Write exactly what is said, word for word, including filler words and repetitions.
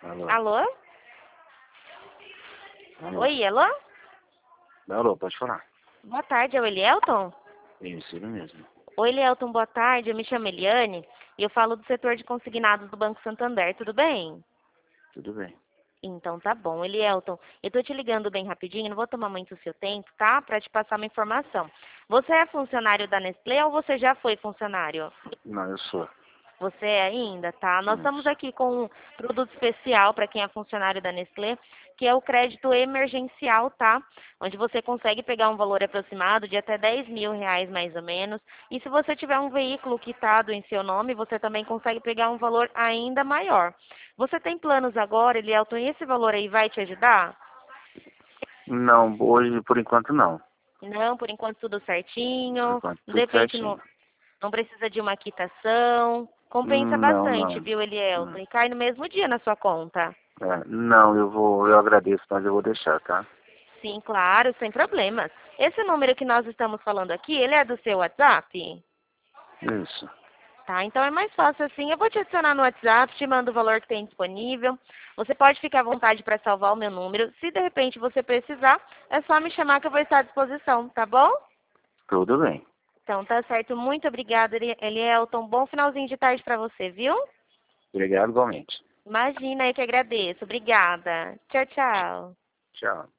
Alô? Alô? Alô? Oi, alô? Alô, pode falar. Boa tarde, é o Elielton? Isso, ele mesmo. Oi, Elielton, boa tarde. Eu me chamo Eliane e eu falo do setor de consignados do Banco Santander, tudo bem? Tudo bem. Então tá bom. Elielton, eu tô te ligando bem rapidinho, não vou tomar muito o seu tempo, tá? Pra te passar uma informação. Você é funcionário da Nestlé ou você já foi funcionário? Não, eu sou. Você é ainda, tá? Nós estamos Isso. aqui com um produto especial para quem é funcionário da Nestlé, que é o crédito emergencial, tá? Onde você consegue pegar um valor aproximado de até dez mil reais, mais ou menos. E se você tiver um veículo quitado em seu nome, você também consegue pegar um valor ainda maior. Você tem planos agora, Elielton, e esse valor aí vai te ajudar? Não, hoje, por enquanto, não. Não, por enquanto tudo Por certinho. enquanto, De tudo repente não, certinho. não precisa de uma quitação. Compensa Não, bastante, não. viu, Elielton? Hum, E cai no mesmo dia na sua conta. é, não, eu vou, eu agradeço, mas eu vou deixar, tá? Sim, claro, sem problemas. Esse número que nós estamos falando aqui, ele é do seu WhatsApp? Isso. Tá, então é mais fácil assim. Eu vou te adicionar no WhatsApp, te mando o valor que tem disponível. Você pode ficar à vontade para salvar o meu número. Se de repente você precisar, é só me chamar que eu vou estar à disposição, tá bom? Tudo bem. Então tá certo. Muito obrigada, Eli- Elielton. Bom finalzinho de tarde para você, viu? Obrigado igualmente. Imagina, eu que agradeço. Obrigada. Tchau, tchau. Tchau.